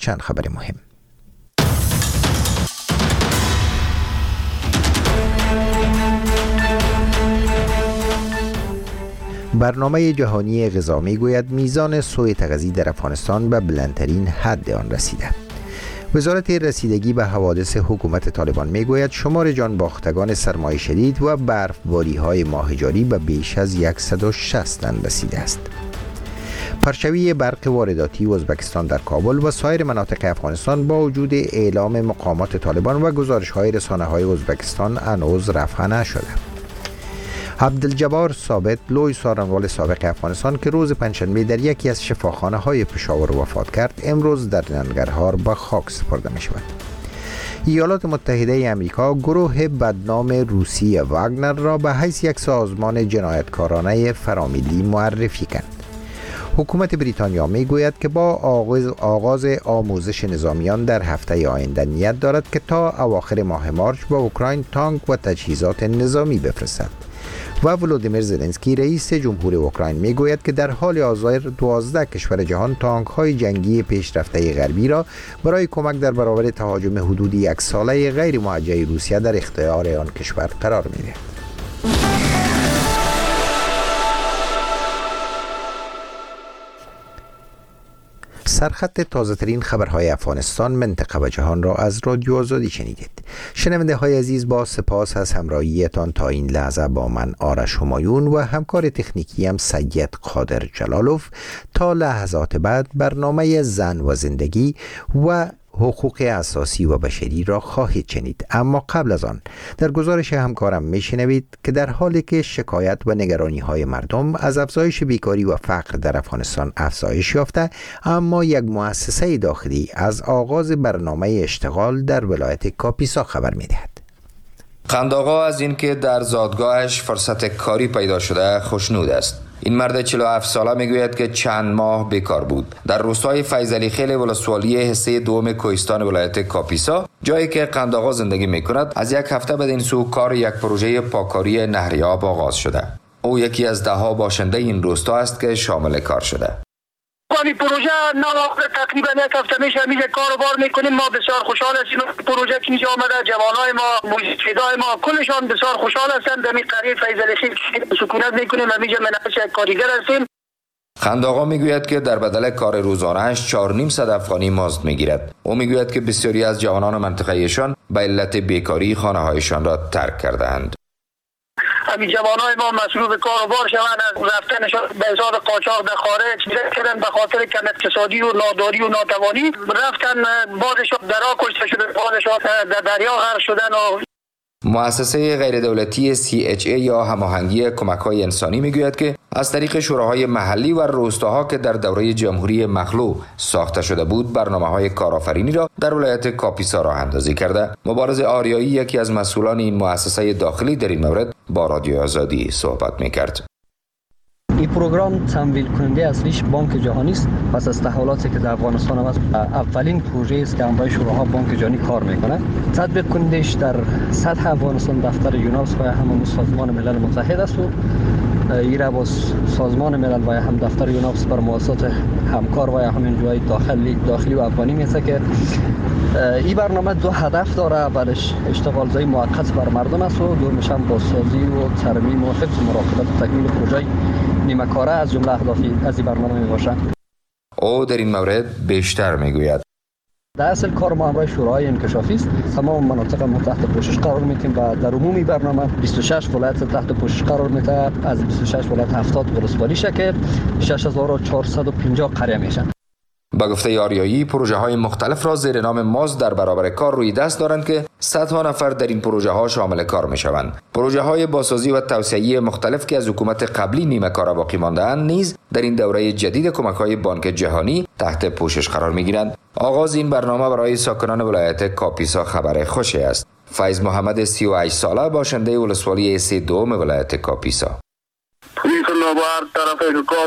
چند خبر مهم. برنامه جهانی غذا میگوید میزان سوء تغذیه در افغانستان به بلندترین حد آن رسیده. وزارت رسیدگی به حوادث حکومت طالبان میگوید شمار جان باختگان سرمای شدید و برفباری های ماه جاری به بیش از 160 تن رسیده است. پرچوی برق وارداتی ازبکستان در کابل و سایر مناطق افغانستان با وجود اعلام مقامات طالبان و گزارش های رسانه های ازبکستان هنوز رفع نشده. عبدالجبار ثابت، لوی سارنوال سابق افغانستان که روز پنجشنبه در یکی از شفاخانه های پشاور وفات کرد، امروز در ننگرهار به خاک سپرده می شود. ایالات متحده امریکا گروه بدنام روسی واگنر را به حیث یک سازمان جنایتکارانه فرامیلی معرفی کرد. حکومت بریتانیا می گوید که با آغاز آموزش نظامیان در هفته آینده نیت دارد که تا اواخر ماه مارچ به اوکراین تانک و تجهیزات نظامی بفرستد. و ولودیمیر زلنسکی رئیس جمهور اوکراین می گوید که در حال حاضر 12 کشور جهان تانک های جنگی پیشرفته غربی را برای کمک در برابر تهاجم حدودی یک ساله غیر موجه روسیه در اختیار آن کشور قرار می دهد. سرخط تازه‌ترین خبرهای افغانستان، منطقه و جهان را از رادیو آزادی شنیدید. شنونده های عزیز، با سپاس از همراهیتان تا این لحظه با من آرش همایون و همکار تکنیکی هم سید قادر جلالوف. تا لحظات بعد برنامه زن و زندگی و حقوق اساسی و بشری را خواهید شنید. اما قبل از آن در گزارش همکارم میشنوید که در حالی که شکایت و نگرانی های مردم از افزایش بیکاری و فقر در افغانستان افزایش یافته، اما یک مؤسسه داخلی از آغاز برنامه اشتغال در ولایت کاپیسا خبر میدهد. قندآقا از اینکه در زادگاهش فرصت کاری پیدا شده خوشنود است. این مرد 47 ساله میگوید که چند ماه بیکار بود. در روستای فیضعلی خیل ولسوالی حصه دوم کوهستان ولایت کاپیسا، جایی که قندآقا زندگی میکند، از یک هفته بعد این سو کار یک پروژه پاککاری نهریاب آغاز شده. او یکی از 10 باشنده این روستا است که شامل کار شده. این پروژه تقریبا یک هفته میشه کاروبار میکنیم. ما بسیار خوشحال هستیم. پروژه که اینجا آمده، جوانای ما، موجودای ما کلشان بسیار خوشحال هستند. در این قریه فیضعلی خیل سکونت میکنیم و اینجا منعش یک کارگر هستیم. قندآقا میگوید که در بدل کار روزانه‌اش 4.5 افغانی مزد میگیرد. او میگوید که بسیاری از جوانان منطقه ایشان به علت بیکاری خانه‌هایشان را ترک کرده‌اند. همین جوانای ما مسئول کاروبار شوند، از رفتنشان به حساب قاچاق در خارج کردن به خاطر کم اقتصادی و ناداری و ناتوانی رفتن، بعضشان درا کشته شدن، بعضشان در دریا غرق شدن. مؤسسه غیر دولتی CHA یا هماهنگی کمک‌های انسانی میگوید که از طریق شوراهای محلی و روستاها که در دوره جمهوری مخلوع ساخته شده بود، برنامه‌های کارآفرینی را در ولایت کاپیسا راه اندازی کرده. مبارز آریایی، یکی از مسئولان این مؤسسه داخلی، در این مورد با رادیو آزادی صحبت می‌کرد. این پروگرام تمویل کننده اصلیش بانک جهانی است. پس از تحولاتی که در افغانستان هم است، اولین پروژه است که همراه شوراها بانک جهانی کار میکنه. تطبیق کنندهش در سطح افغانستان دفتر یوناس و همون سازمان ملل متحد است و ایرا با سازمان ملل و هم دفتر یوناس بر مؤسسات همکار و همین جای داخلی و افغانی میسه که این برنامه 2 هدف داره. اولش اشتغالزایی موقت بر مردم است و دومش هم بازسازی و ترمیم و حفظ مراقبت و تکمیل پروژه نیمه کاره از جمله اهدافی از این برنامه میباشه. او در این مورد بیشتر میگوید. در اصل کار ما همراه شورای انکشافی است. تمام مناطق ما تحت پوشش قرار میتیم و در عمومی برنامه 26 ولایت تحت پوشش قرار میته. از 26 ولایت 70 ولسوالی شکل 6450 قریه میشن. با گفته آریایی، پروژه های مختلف را زیر نام مزد در برابر کار روی دست دارند که صدها نفر در این پروژه ها شامل کار می شوند. پروژه های بازسازی و توسعه‌ای مختلف که از حکومت قبلی نیمه کاره باقی مانده‌اند نیز در این دوره جدید کمک های بانک جهانی تحت پوشش قرار می گیرند. آغاز این برنامه برای ساکنان ولایت کاپیسا خبر خوشی است. فیض محمد 38 ساله باشنده ولسوالی حصه دوم ولایت کاپیسا. پلیس نوبر طرف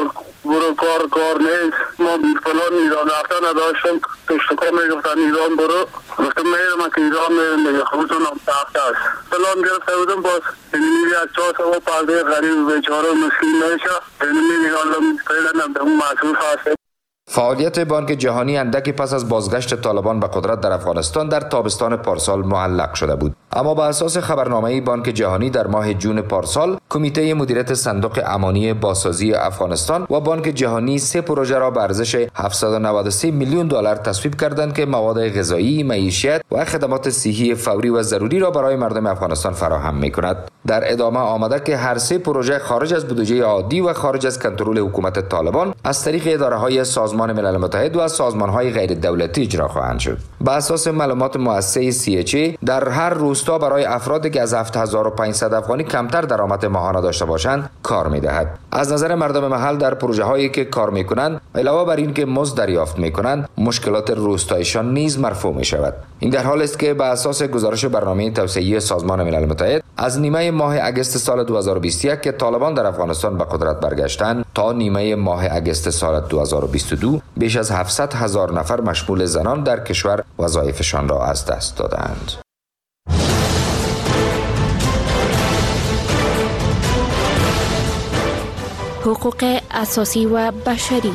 کار نیست. ما فلان ایران رفتن نداشتم. پشتکار میگفتن ایران برو. گفتم میرم که ایران میگه خودتون هم تحت است. فلان گرفته بودم باز. اینمی از 400 پرده غریب بیچاره مسکین نشه. اینمی میگالم فعلا هم به اون مسئول هست. فعالیت بانک جهانی اندکی پس از بازگشت طالبان به قدرت در افغانستان در تابستان پارسال معلق شده بود. اما بر اساس خبرنامه بانک جهانی در ماه جون پارسال، کمیته مدیریت صندوق امانی بازسازی افغانستان و بانک جهانی 3 پروژه را به ارزش 793 میلیون دلار تصویب کردند که مواد غذایی، معیشت و خدمات صحی فوری و ضروری را برای مردم افغانستان فراهم می‌کند. در ادامه آمده که هر 3 پروژه خارج از بودجه عادی و خارج از کنترل حکومت طالبان از طریق اداره‌های سازمان ملل متحد و سازمان‌های غیر دولتی اجرا خواهند شد. بر اساس معلومات مؤسسه CHA، در هر روستا برای افرادی که از 7500 افغانی کمتر درآمد ماهانه داشته باشند کار می‌دهد. از نظر مردم محل در پروژه‌هایی که کار می‌کنند، علاوه بر این که مزد دریافت می‌کنند، مشکلات روستایشان نیز مرفوع می‌شود. این در حالی است که بر اساس گزارش برنامه توسعه سازمان ملل متحد از نیمه ماه اگست سال 2021 که طالبان در افغانستان به قدرت برگشتند تا نیمه ماه اگست سال 2022 بیش از 700,000 نفر مشمول زنان در کشور وظایفشان را از دست دادند. حقوق اساسی و بشری.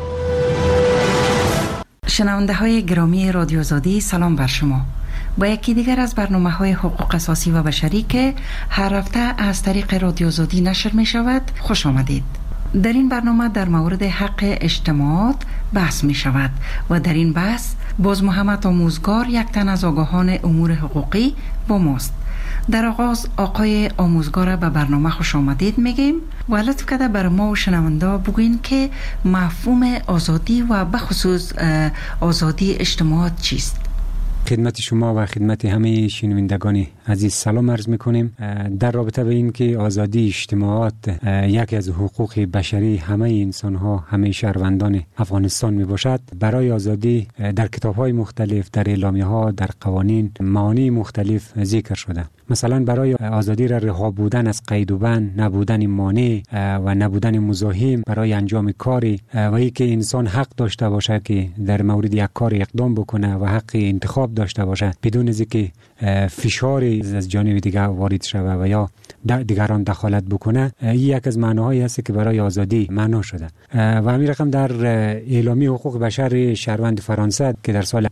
شنونده های گرامی رادیو آزادی، سلام بر شما. با یکی دیگر از برنامه‌های حقوق اساسی و بشری که هر هفته از طریق رادیو آزادی نشر می شود خوش آمدید. در این برنامه در مورد حق اجتماعات بحث می شود و در این بحث باز محمد آموزگار، یک تن از آگاهان امور حقوقی، با ماست. در آغاز آقای آموزگار به برنامه خوش آمدید میگیم و لطف کرده بر ما و شنونده بگوین که مفهوم آزادی و بخصوص آزادی اجتماعات چیست؟ خدمت شما و خدمت همه شنوندگان عزیز سلام عرض میکنیم. در رابطه به این که آزادی اجتماعات یکی از حقوق بشری همه انسان ها، همه شهروندان افغانستان می باشد، برای آزادی در کتاب های مختلف، در اعلامیه ها، در قوانین معانی مختلف ذکر شده. مثلا برای آزادی را رها بودن از قید و بند، نبودن مانع و نبودن مزاحم برای انجام کاری و اینکه انسان حق داشته باشه که در مورد یک کار اقدام بکنه و حق انتخاب داشته باشه بدون از اینکه فشار از جانب دیگر وارد شود و یا دیگران دخالت بکنه. این یک از معناهایی است که برای آزادی معنا شده و همین رقم در اعلامیه حقوق بشر شهروند فرانسه که در سال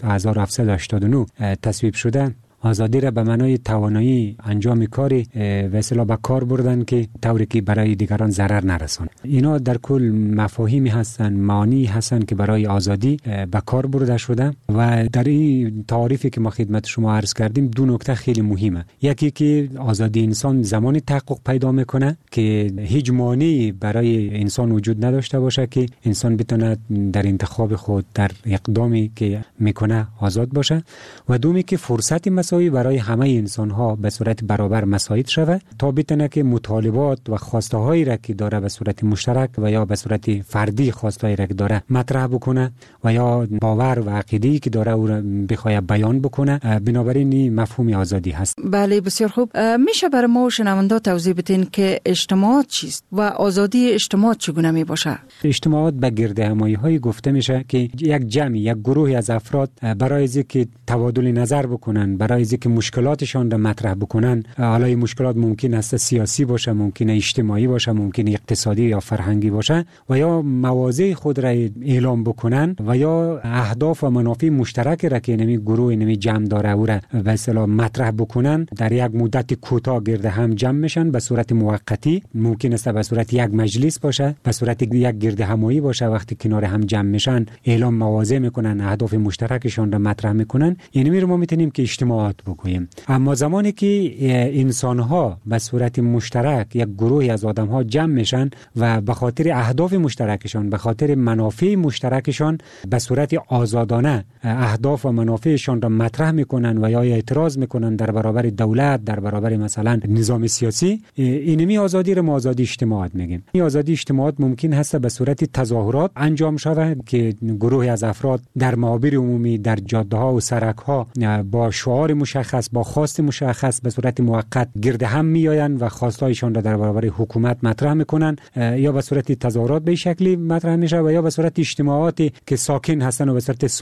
1789 تصویب شده، آزادی را به معنای توانایی انجام کاری و اصطلاح به کار بردن که طوری که برای دیگران ضرر نرسونه. اینا در کل مفاهیمی هستن، معانی هستن که برای آزادی به کار برده شده و در این تعریفی که ما خدمت شما عرض کردیم 2 نکته خیلی مهمه. یکی که آزادی انسان زمانی تحقق پیدا میکنه که هیچ مانعی برای انسان وجود نداشته باشه که انسان بتونه در انتخاب خود، در اقدامی که میکنه آزاد باشه، و دومی که فرصتی برای همه انسان ها به صورت برابر مساعد شود تا بتونه که مطالبات و خواسته هایی را که داره به صورت مشترک و یا به صورت فردی خواسته هایی را که داره مطرح بکنه و یا باور و عقیده‌ای که داره او را بخواد بیان بکنه. بنابراین این مفهوم آزادی هست. بله، بسیار خوب. میشه برای ما و شنونده توضیح بدین که اجتماعات چیست و آزادی اجتماعات چگونه می باشه؟ اجتماعات به گرد همایی های گفته میشه که یک جمعی، یک گروهی از افراد برای اینکه تبادل نظر بکنن، برای اینکه مشکلاتشان را مطرح بکنن، حالا این مشکلات ممکن است سیاسی باشه، ممکن است اجتماعی باشه، ممکن است اقتصادی یا فرهنگی باشه، و یا مواضع خود را اعلام بکنن و یا اهداف و منافع مشترک را که نمی گروه نمی جمع داره او را به اصطلاح مطرح بکنن. در یک مدت کوتاه گرد هم جمع میشن به صورت موقتی، ممکن است به صورت یک مجلس باشه، به صورت یک گرد همایی باشه. وقتی کنار هم جمع میشن اعلام مواضع میکنن، اهداف مشترکشان را مطرح میکنن. یعنی ما میتونیم که اجتماعات بگوییم. اما زمانی که انسان‌ها به صورت مشترک، یک گروهی از آدم‌ها جمع میشن و به خاطر اهداف مشترکشان، به خاطر منافع مشترکشان به صورت آزادانه اهداف و منافعشان را مطرح میکنن و یا اعتراض میکنن در برابر دولت، در برابر مثلا نظام سیاسی، اینمی آزادی را ما آزادی اجتماعات میگیم. این آزادی اجتماعات ممکن هست به صورت تظاهرات انجام شود که گروهی از افراد در محاور عمومی، در جاده‌ها و سرک‌ها با شعار مشخص، با خواست مشخص به صورت موقت گرد هم میآیند و خواستایشان را در برابر حکومت مطرح میکنن، یا به صورت تظاهرات به شکلی مطرح میشه و یا به صورت اجتماعاتی که ساکن هستن و به صورت ثابت ممکن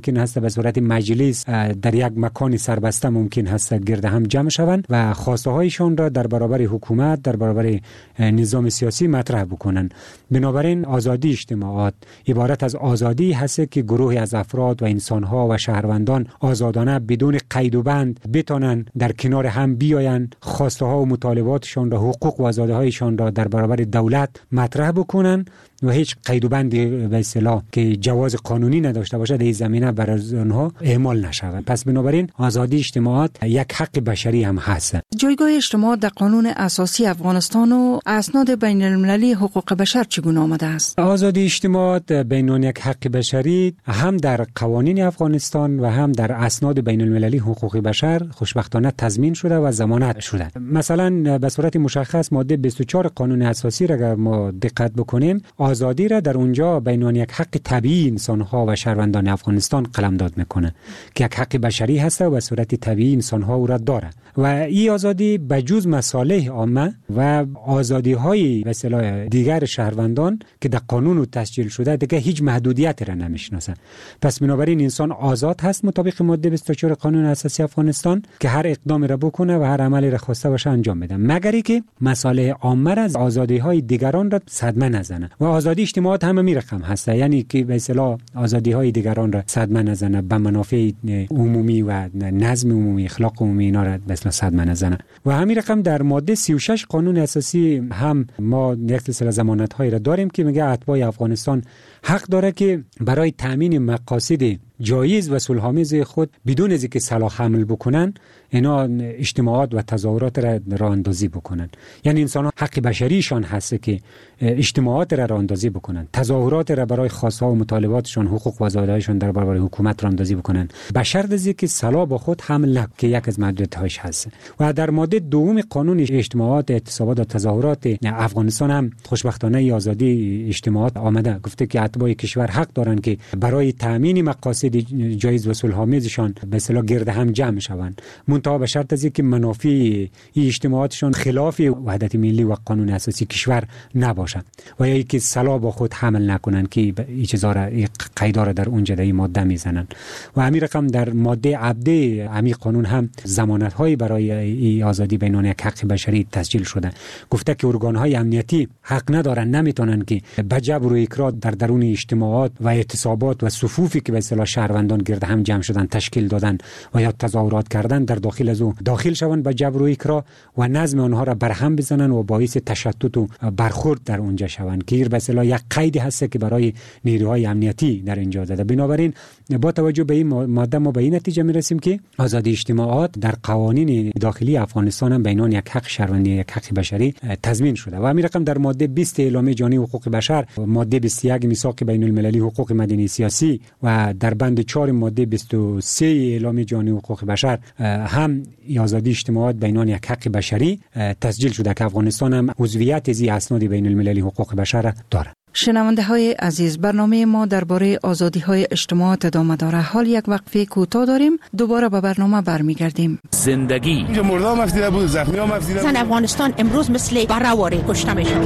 ممکن است به صورت مجلس در یک مکان سربسته ممکن است گرد هم جمع شوند و خواسته هایشان را در برابر حکومت، در برابر نظام سیاسی مطرح بکنند. بنابراین آزادی اجتماعات عبارت از آزادی هست که گروهی از افراد و انسانها و شهروندان آزادانه بدون قید و بند بتوانند در کنار هم بیایند، خواسته ها و مطالباتشان را، حقوق و آزادی هایشان را در برابر دولت مطرح بکنند و هیچ قید و بندی به اصطلاح که جواز قانونی نداشته باشد در این زمینه برای آنها اعمال نشود. پس بنابراین آزادی اجتماعات یک حق بشری هم هست. جایگاه اجتماعات در قانون اساسی افغانستان و اسناد بین المللی حقوق بشر چگونه آمده است؟ آزادی اجتماعات بین یک حق بشری هم در قوانین افغانستان و هم در اسناد بین المللی حقوق بشر خوشبختانه تضمین شده و ضمانت شده. مثلا به صورت مشخص ماده 24 قانون اساسی را اگر ما دقت بکنیم، آزادی را در اونجا بین یک حق طبیعی انسان‌ها و شهروندان افغانستان قلمداد میکنه که یک حق بشری هست و به صورت طبیعی انسان‌ها او را داره و این آزادی بجز مصالح عامه و آزادی‌های به اصطلاح دیگر شهروندان که در قانون تسجیل شده دیگه هیچ محدودیتی را نمیشناسه. پس بنابراین انسان آزاد هست مطابق ماده 24 قانون اساسی افغانستان که هر اقدامی را بکنه و هر عملی را خواسته باشه انجام بده، مگر اینکه مصالح عامه را از آزادی‌های دیگران را صدمه نزنه. و آزادی اجتماعات هم همین رقم هست، یعنی که به اصطلاح آزادی‌های دیگران را صدمه نزنه، به منافع عمومی و نظم عمومی، اخلاق عمومی اینا را به اصطلاح صدمه نزنه. و همین رقم در ماده 36 قانون اساسی هم ما یک سلسله ضمانت‌هایی را داریم که میگه اتباع افغانستان حق داره که برای تامین مقاصد جایز و صلح‌آمیز خود بدون از اینکه سلاح حمل بکنن اینا اجتماعات و تظاهرات را راه اندازی بکنن. یعنی انسان ها حق بشریشان هست که اجتماعات را راه اندازی بکنن، تظاهرات را برای خواسته و مطالباتشان، حقوق و آزادی‌هایشان در برابر حکومت راه اندازی بکنن، به شرط از اینکه سلاح با خود حمل نکنند که یک از محدودیت‌هاش هست. و در ماده دوم قانون اجتماعات، اعتصابات و تظاهرات افغانستان هم خوشبختانه آزادی اجتماعات آمده، گفته که اتباع کشور حق دارند که برای تامین مقاصد جایز و صلح‌آمیزشان به اصطلاح گرد هم جمع شوند، منتها به شرط از اینکه منافع این اجتماعاتشان خلاف وحدت ملی و قانون اساسی کشور نباشد و یا اینکه سلاح با خود حمل نکنند که این چیزا را قیدا را در اونجا در ماده میزنن. و همین رقم در ماده عبده همین قانون هم ضمانت‌های برای این آزادی بین یک حق بشری تسجیل شده، گفته که ارگان‌های امنیتی حق ندارن، نمیتونن که به جبر و اکراه در درون اجتماعات و اعتصابات و صفوفی که به اصطلاح شهروندان گرد هم جمع شدن، تشکیل دادن و یا تظاهرات کردن در داخل از او داخل شوند به جبر و اکراه و نظم آنها را برهم بزنن و باعث تشتت و برخورد در اونجا شوند که به اصطلاح یک قیدی هست که برای نیروهای امنیتی در اینجا زده. بنابراین با توجه به این ماده ما به این نتیجه میرسیم که آزادی اجتماعات در قوانین داخلی افغانستان هم بین یک حق شهروندی یک حق بشری تضمین شده. و همین رقم در ماده 20 اعلامیه جهانی حقوق بشر، ماده 21 میثاق بین المللی حقوق مدنی سیاسی و در بند 4 ماده 23 اعلامیه جهانی حقوق بشر هم آزادی اجتماعات بین یک حق بشری تسجیل شده که افغانستان هم عضویت از اسناد بین المللی حقوق بشر دارد. شنونده های عزیز، برنامه ما درباره آزادی های اجتماعات ادامه داره. حال یک وقفه کوتاه داریم، دوباره به برنامه برمیگردیم. زندگی مردم مفسیده بود، زخمی ها مفسیده بود. زن افغانستان امروز مثل بره‌واره کشته میشه.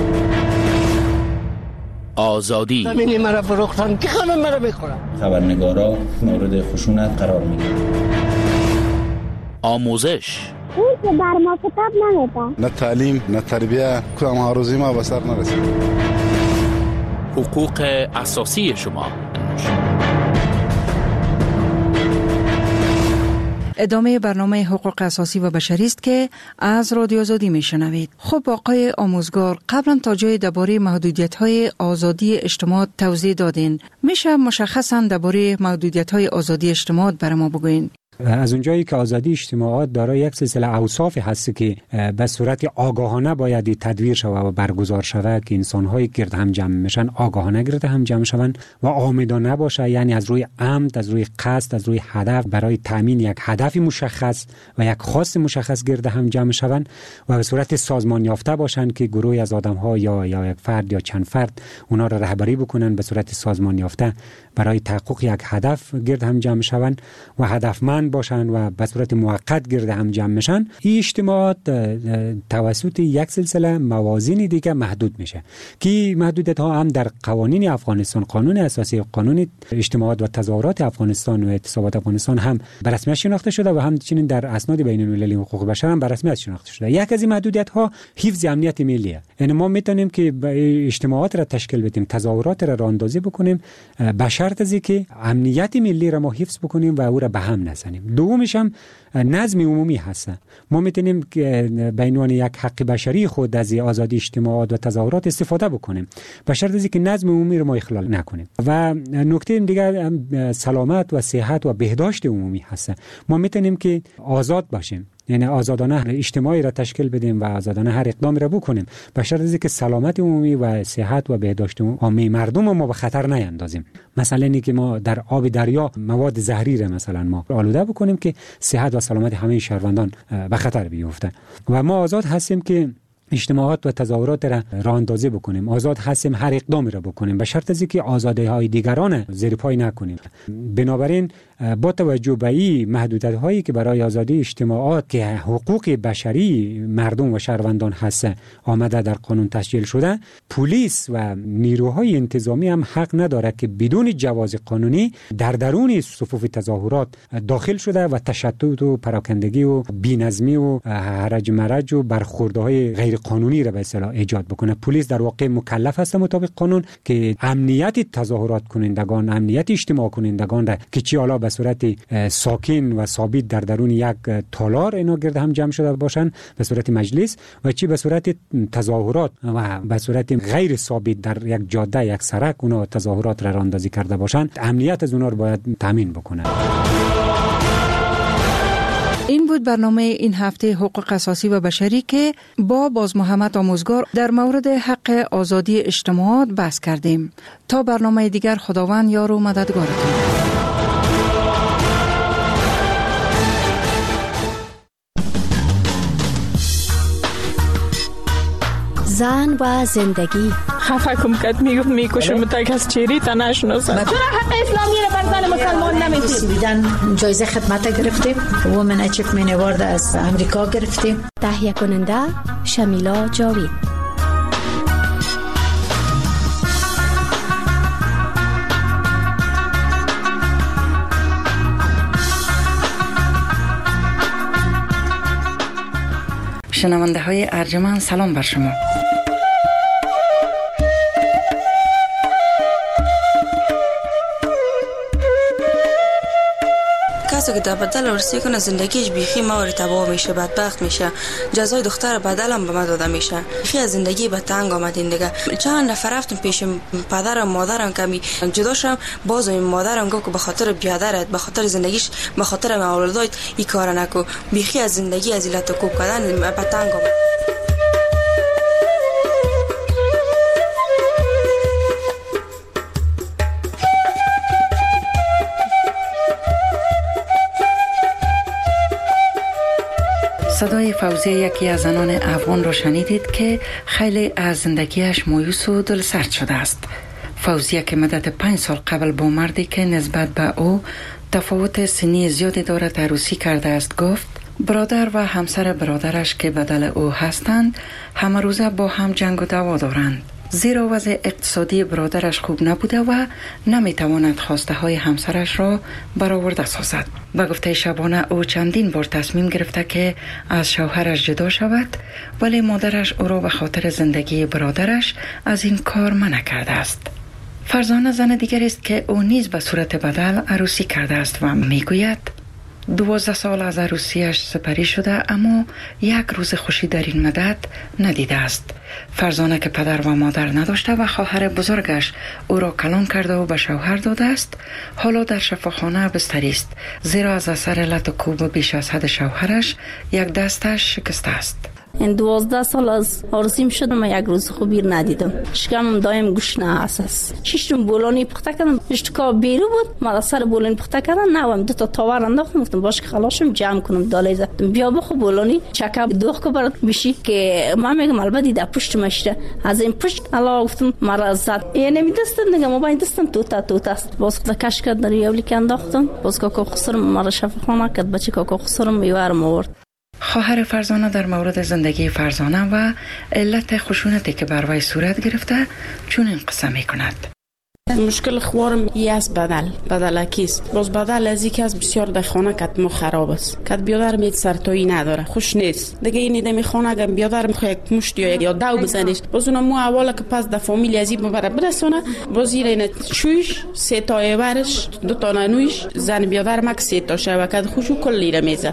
آزادی همینی مرا فروختن که همه مرا میخورن. خبرنگارا مورد خشونت قرار میگیرن. آموزش اون که بر ما کتاب نمیده، نه تعلیم نه تربیه، کدام آرزوی ما به سر نرسید. حقوق اساسی شما. ادامه برنامه حقوق اساسی و بشری است که از رادیو آزادی میشنوید. خب آقای آموزگار، قبلا تا جای درباره محدودیت‌های آزادی اجتماعات توضیح دادین. میشه مشخصاً درباره محدودیت‌های آزادی اجتماعات برای ما بگوین؟ از اونجایی که آزادی اجتماعات دارای یک سلسله اوصاف هست که به صورت آگاهانه باید تدویر شود و برگزار شود که انسان‌های گرد هم جمع میشن آگاهانه گرد هم جمع شوند و عامدانه باشه، یعنی از روی عمد، از روی قصد، از روی هدف برای تامین یک هدف مشخص و یک خواست مشخص گرد هم جمع شوند و به صورت سازمان یافته باشند که گروهی از آدم‌ها یا یک فرد یا چند فرد اونا را رهبری بکنن به صورت سازمان یافته برای تحقق یک هدف گرد هم جمع شوند و هدفمند چند باشن و به صورت موقت گرد هم جمع میشن، این اجتماعات توسط یک سلسله موازین دیگه محدود میشه که محدودیت ها هم در قوانین افغانستان، قانون اساسی، قانون اجتماعات و تظاهرات افغانستان و اعتصابات افغانستان هم به رسمیت شناخته شده و همچنین در اسناد بین المللی حقوق بشر هم به رسمیت شناخته شده. یک از این محدودیت ها حفظ امنیت ملیه. یعنی ما میتونیم که اجتماعات را تشکیل بدیم، تظاهرات را راهاندازی بکنیم به شرط از که امنیت ملی را ما حفظ بکنیم و او را به هم نزنیم. دومش هم نظم عمومی هست. ما میتونیم به عنوان یک حق بشری خود از آزادی اجتماعات و تظاهرات استفاده بکنیم به شرط از که نظم عمومی را ما اخلال نکنیم. و نکته دیگر سلامت و صحت و بهداشت عمومی هست. ما میتونیم که آزاد باشیم، یعنی آزادانه اجتماعی را تشکیل بدیم و آزادانه هر اقدامی را بکنیم به شرط از که سلامت عمومی و صحت و بهداشت عمومی مردم ما به خطر نیندازیم. مثلا اینکه ما در آب دریا مواد زهری را مثلا ما آلوده بکنیم که صحت و سلامت همه شهروندان به خطر بیفته. و ما آزاد هستیم که اجتماعات و تظاهرات را راهاندازی بکنیم، آزاد هستیم هر اقدامی را بکنیم به شرط از که آزادی‌های دیگران زیر پای نکنیم. بنابراین با توجه به این محدودیت‌هایی که برای آزادی اجتماعات که حقوق بشری مردم و شهروندان هست آمده در قانون تسجیل شده، پلیس و نیروهای انتظامی هم حق نداره که بدون جواز قانونی در درون صفوف تظاهرات داخل شده و تشدد و پراکندگی و بی‌نظمی و هرج مرج و برخوردهای غیر قانونی را به اصطلاح ایجاد بکنه. پلیس در واقع مکلف است مطابق قانون که امنیت تظاهرات کنندگان، امنیت اجتماع کنندگان را که چی حالا به صورت ساکن و ثابت در درون یک تالار اینا گرد هم جمع شده باشن به صورت مجلس و چی به صورت تظاهرات و به صورت غیر ثابت در یک جاده، یک سرک اونا تظاهرات را راهاندازی کرده باشن، امنیت از اونا رو باید تامین بکنه. این بود برنامه این هفته حقوق اساسی و بشری که با باز محمد آموزگار در مورد حق آزادی اجتماعات بحث کردیم. تا برنامه دیگر خداوند یار و مددگارتون. زن و زندگی. خفه کم کد میکشم تا کس چیری تا نشناسم. چرا حق اسلامی رو بر زن مسلمان نمیدید؟ بیدن جایزه خدمت گرفتیم، وومن اچیومنت اوارد از امریکا گرفتیم. تهیه کننده شمیلا جاوید. شنونده های ارجمند سلام بر شما. کسی که در بدل ورسی کنه زندگیش بیخی موری تباه میشه، بدبخت میشه، جزای دختر بدل هم به ما داده میشه. بیخی از زندگی به تنگ آمدین دیگه. چند نفر رفتم پیش پدرم مادرم کمی جدا شدم، باز این مادرم گفت که به خاطر بیادرت، به خاطر زندگیش، به خاطر اولادات این کار نکو. بیخی از زندگی از علت کوب کردن به تنگ آمد. صدای فوزیه یکی از زنان افغان را شنیدید که خیلی از زندگیش مایوس و دلسرد شده است. فوزیه که مدت 5 سال قبل با مردی که نسبت به او تفاوت سنی زیادی دارد عروسی کرده است گفت برادر و همسر برادرش که بدل او هستند همه روزه با هم جنگ و دعوا دارند، زیرا وضع اقتصادی برادرش خوب نبوده و نمیتواند خواسته های همسرش را برآورده سازد. به گفته شبانه او چندین بار تصمیم گرفته که از شوهرش جدا شود، ولی مادرش او را به خاطر زندگی برادرش از این کار منع کرده است. فرزانه زن دیگر است که او نیز به صورت بدل عروسی کرده است و میگوید 12 سال از عروسیش سپری شده اما یک روز خوشی در این مدت ندیده است. فرزانه که پدر و مادر نداشته و خواهر بزرگش او را کلان کرده و به شوهر داده است، حالا در شفاخانه بستری است، زیرا از اثر لت و کوب بیش از حد شوهرش یک دستش شکسته است. این 12 سال از عروسیم شد من یک روز خوبی ندیدم. شکمم دایم گشنه است. ششم بولانی پخته کردم، اشتکا بیرو بود. ما سر بولانی پخته کردم، نوام دو تا تاور انداختم، گفتم باشه خلاصم جمع کنم داله زدم. بیا بخو بولانی چکا دوخ کو برات میشی که من میگم البته در پشت مشته از این پشت الله گفتم مرا زد. یعنی میدستم دیگه ما باید دستم توتا است. باز خدا کش کرد در یولی که انداختم. باز کاکا خسرم مرا شفاخانه کرد، بچه کاکا خسرم میوارم آورد. خواهر فرزانه در مورد زندگی فرزانه و علت خشونتی که بر وی صورت گرفته چون این قصه می کند. مشکل خوارم ای از بدلکیست. باز بدل از اینکه از بسیار در خانه کت ما خراب است. کت بیادر میت سرتایی نداره، خوش نیست. دیگه این ایده می خانه اگر بیادر میخواد یک مشت یا دو بزنیش، باز اونم مو اولا که پس در فامیل از این ببره برسونه، باز این شویش سه تا ورش دو تا نویش زن بیادر مک سه تا شو کت خوشو کلی را میزه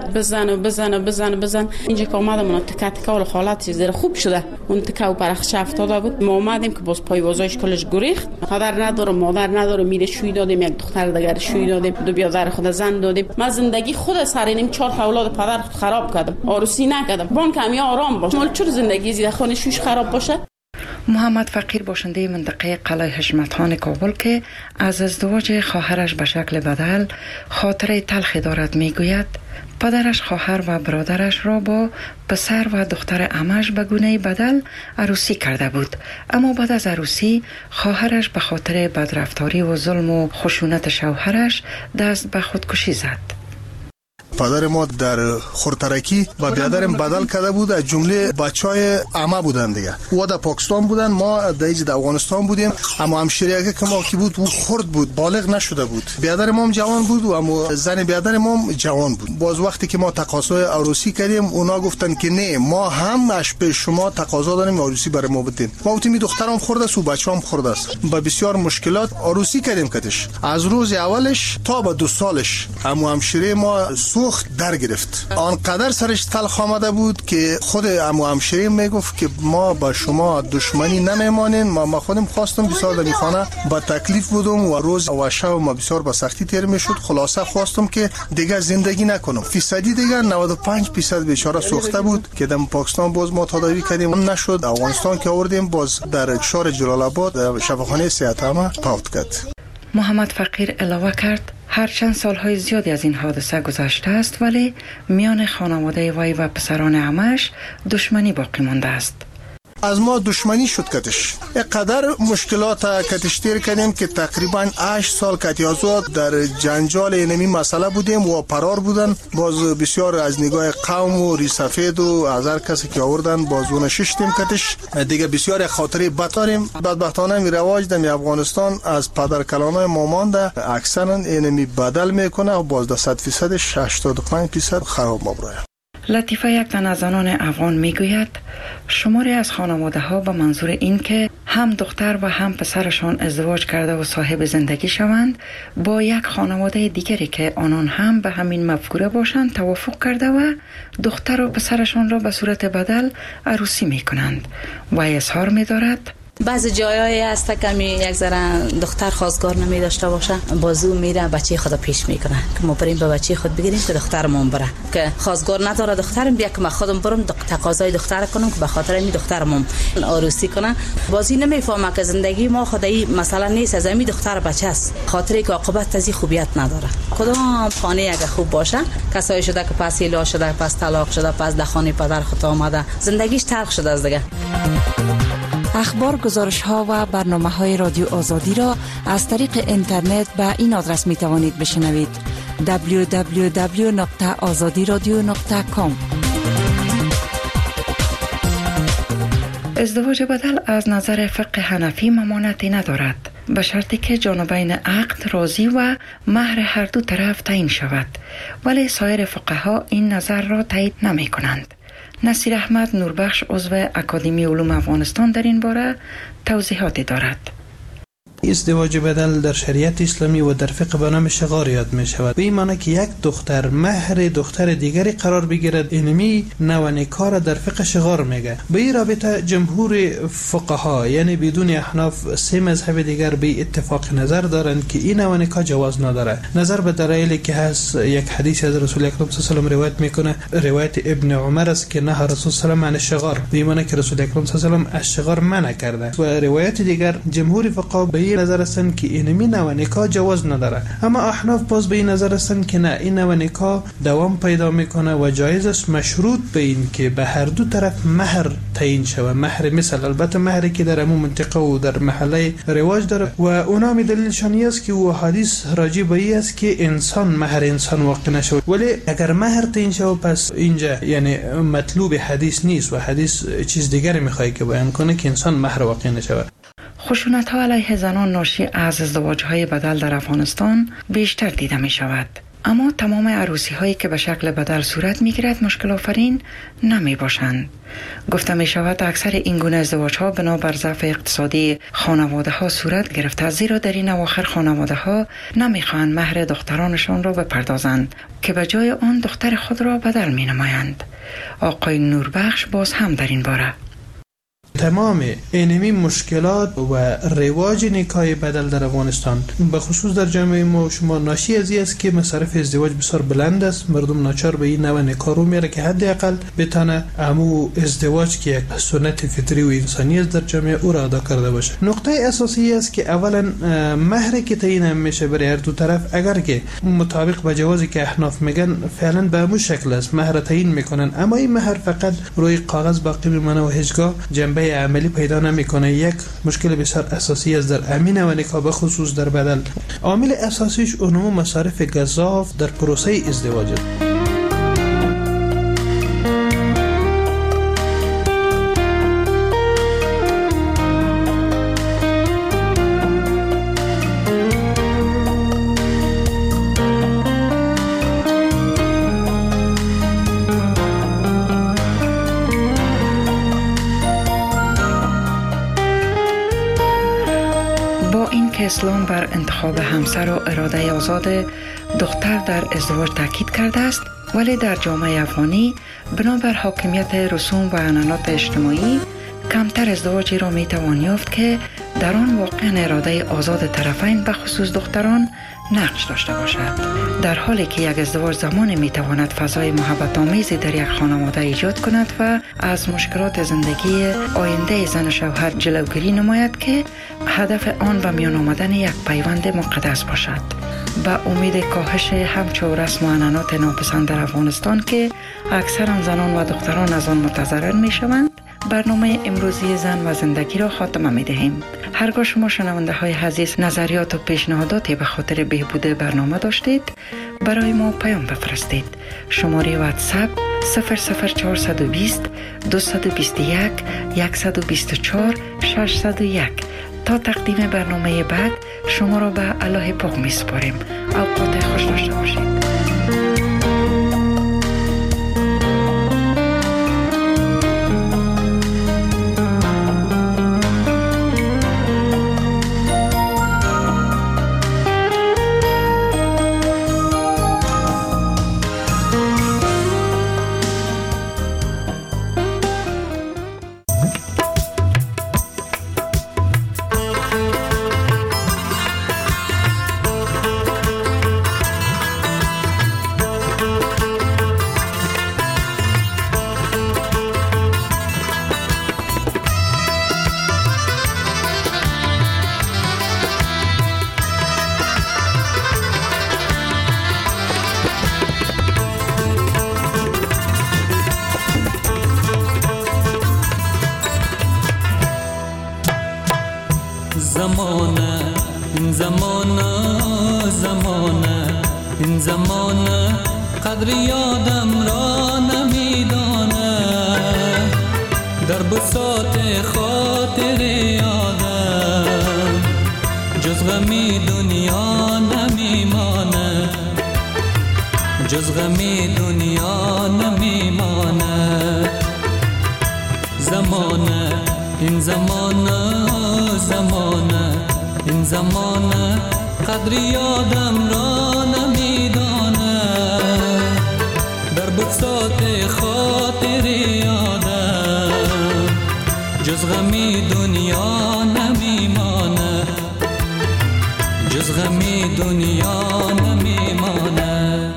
بزن. اینجا که اومدم اون تک کول حالت زیر خوب شده. اون تکو پرخش افتاده بود. ما اومدیم که باز پای وازایش کلش گریخت. خاطر مادر نداره، میره شوی دادیم، یک دختر دیگر شوی دادیم، دو بیادر خود زن دادیم. من زندگی خود سرینم 4 اولاد پدر خراب کردم، عروسی نکردم. بان کمی آرام باش. مال چرا زندگی زیاد خانه شوش خراب باشه؟ محمد فقیر باشنده منطقه قلعه حشمتخان کابل که از ازدواج خواهرش به شکل بدل خاطره تلخی دارد میگوید پدرش خواهر و برادرش را با پسر و دختر عمش به گونه بدل عروسی کرده بود، اما بعد از عروسی خواهرش به خاطر بدرفتاری و ظلم و خشونت شوهرش دست به خودکشی زد. پدر ما در خورترکی با بیادرم بدل کرده بود، از جمله بچهای عمه بودن دیگه. او در پاکستان بودن، ما در افغانستان بودیم. اما همشیره که ما کی بود او خرد بود، بالغ نشده بود. بیادر ما هم جوان بود و اما زن بیادر ما هم جوان بود. باز وقتی که ما تقاضای عروسی کردیم اونا گفتن که نه، ما هم اش به شما تقاضا داریم عروسی برای ما بدین. ما گفتیم دخترم خرد است و بچه‌ام خرد است. با بسیار مشکلات عروسی کردیم کدش. از روز اولش تا به 2 سالش اما همشیره ما در گرفت. آنقدر سرش تلخ آمده بود که خود عمو همشیره میگفت که ما با شما دشمنی نمیمانیم. ما خودم خواستم بسیار در خانه با تکلیف بودم و روز و شب ما بسیار با سختی تیر میشد. خلاصه خواستم که دیگه زندگی نکنم. فیصدی دیگه 95% بیچاره سوخته بود که در پاکستان باز ما تداوی کردیم نشد. افغانستان که آوردیم باز در شهر جلال آباد شفاخانه صحت عامه فوت کرد. محمد فقیر علاوه کرد هرچند سالهای زیادی از این حادثه گذشته است ولی میان خانواده وی و پسران عمش دشمنی باقی مانده است. از ما دشمنی شد کتش. اینقدر مشکلات کتش تیر کردیم که تقریبا 8 سال کتیازو در جنجال اینمی مسئله بودیم و فرار بودن. باز بسیار از نگاه قوم و ریسفید و از هر کسی که آوردن باز اون ششتیم کتش. دیگه بسیار خاطره بد داریم. بدبختانه می رواج در افغانستان از پدر کلانای ما مانده اکثرا اینمی بدل میکنه و باز در 100%ش 85% خراب مبراه. لطیفه یک تن از زنان افغان میگوید شماری از خانواده ها به منظور این که هم دختر و هم پسرشان ازدواج کرده و صاحب زندگی شوند با یک خانواده دیگری که آنان هم به همین مفکوره باشند توافق کرده و دختر و پسرشان را به صورت بدل عروسی می کنند و اظهار می دارد بعض جایایی هست که یک ذره دختر خواستگار نمی داشته باشه بازو میره بچه خود پیش میکنه که ما بریم به بچه خود بگیریم که دخترمون بره، که خواستگار نداره دخترم بیا که من خودم برم تقاضای دختر کنم که به خاطر این دخترمون عروسی کنه. بازی نمیفهمه که زندگی ما خدایی مثلا نیست، از این دختر بچه است، خاطری که عاقبت از خوبیت نداره. کدام خانه اگه خوب باشه کسایی شده که پس ایلا شده، پس طلاق شده، پس در خانه پدر خود آمده، زندگیش تلخ شده از دیگه. اخبار، گزارش ها و برنامه های رادیو آزادی را از طریق اینترنت به این آدرس می توانید بشنوید: www.azadiradio.com. ازدواج بدل از نظر فقه حنفی ممانعتی ندارد به شرطی که جانبین عقد راضی و مهر هر دو طرف تعیین شود، ولی سایر فقها این نظر را تایید نمی کنند. نصیر احمد نوربخش عضو اکادمی علوم افغانستان در این باره توضیحاتی دارد. ازدواج بدل در شریعت اسلامی و در فقه به نام شغار یاد می شود. به این معنی که یک دختر مهر دختر دیگری قرار بگیرد، اینمی نوع نکاح در فقه شغار میگه. به این رابطه جمهور فقها یعنی بدون احناف 3 مذهب دیگر به اتفاق نظر دارند که این نوع نکاح جواز نداره. نظر به دلایلی که هست، یک حدیث از رسول اکرم صلی الله علیه و آله روایت میکنه، روایت ابن عمر است که نه رسول صلی الله علیه و آله شغار، به معنی که رسول اکرم صلی الله علیه و آله از شغار منع کرده. و روایت دیگر جمهور فقها به این نظر هستند که اینمی نوع نکاح جواز نداره، اما احناف باز به این نظر هستند که نه، این نوع نکاح دوام پیدا میکنه و جایز است، مشروط به این که به هر دو طرف مهر تعیین شود. مهر مثل البته مهری که در همون منطقه و در محله رواج داره و اونا می دلیلشان است که او حدیث راجع به این است که انسان مهر انسان واقع نشود. ولی اگر مهر تعیین شود پس اینجا یعنی مطلوب حدیث نیست و حدیث چیز دیگری میخواد که بیان کنه که انسان مهر واقع نشود. خشونت‌ها علیه زنان ناشی از ازدواج‌های بدل در افغانستان بیشتر دیده می شود. اما تمام عروسی‌هایی که به شکل بدل صورت می‌گیرد مشکل آفرین نمی باشند. گفته می شود اکثر این گونه ازدواج‌ها بنابر ضعف اقتصادی خانواده‌ها صورت گرفته، زیرا در این اواخر خانواده‌ها نمی‌خواهند مهر دخترانشان را بپردازند که به جای آن دختر خود را بدل می‌نمایند. آقای نوربخش باز هم در این باره تمام اینمی مشکلات و رواج نکاح بدل در افغانستان به خصوص در جامعه ما شما ناشی از این است که مصارف ازدواج بسیار بلند است. مردم ناچار به این نوع نکاح رو میره که حداقل بتونه امو ازدواج که یک سنت فطری و انسانی است در جامعه او را ادا کرده باشه. نقطه اساسی است که اولا مهری که تعیین میشه برای هر دو طرف، اگر که مطابق با جوازی که احناف میگن فعلا به همون شکل است، مهر تعیین میکنن، اما این مهر فقط روی کاغذ باقی میمونه و هیچگاه جنبه عملی پیدا نمیکنه. یک مشکل بسیار اساسی است در امین و نکاح به خصوص در بدل. عامل اساسیش اونم مصارف گزاف در پروسه ازدواج است. اسلام بر انتخاب همسر و اراده آزاد دختر در ازدواج تاکید کرده است، ولی در جامعه افغانی بنابر حاکمیت رسوم و عنعنات اجتماعی کمتر ازدواجی را می توان یافت که در آن واقعا اراده آزاد طرفین به خصوص دختران نقش داشته باشد. در حالی که یک ازدواج زمانی می تواند فضای محبت آمیزی در یک خانواده ایجاد کند و از مشکلات زندگی آینده زن و شوهر جلوگیری نماید که هدف آن به میان آمدن یک پیوند مقدس باشد. با امید کاهش همچو رسم و عنعنات ناپسند در افغانستان که اکثر زنان و دختران از آن متضرر می شوند، برنامه امروزی زن و زندگی را خاتمه می دهیم. هرگاه شما شنونده های عزیز نظریات و پیشنهاداتی به خاطر بهبود برنامه داشتید، برای ما پیام بفرستید. شماره واتساپ 00420 221 124 601. تا تقدیم برنامه بعد شما را به الله پاک می سپاریم. اوقات خوش داشته باشید. این زمانه قدر یادم را نمیدانه، در بساط خاطر یادم جز غمی دنیا نمیمانه، جز غمی دنیا نمیمانه. زمانه این زمانه این زمانه قدر یادم را نمیدانه، در بساط خاطر یادم جز غمی دنیا نمیمانه، جز غمی دنیا نمیمانه.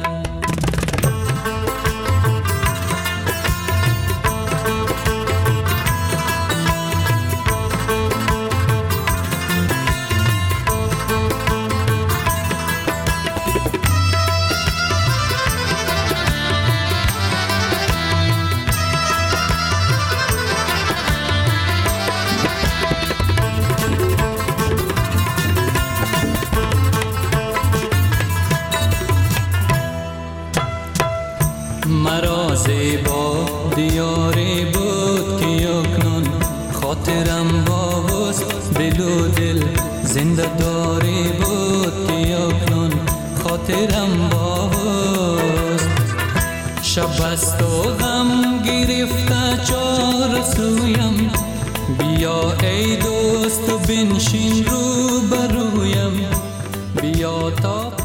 مرا زیبا دیاری بود که اکنون خاطرم با وست دل و دل زنده داری بود که اکنون خاطرم با وست. شب است و غم گرفته چار سویم، بیا ای دوست و بنشین رو برویم، بیا تا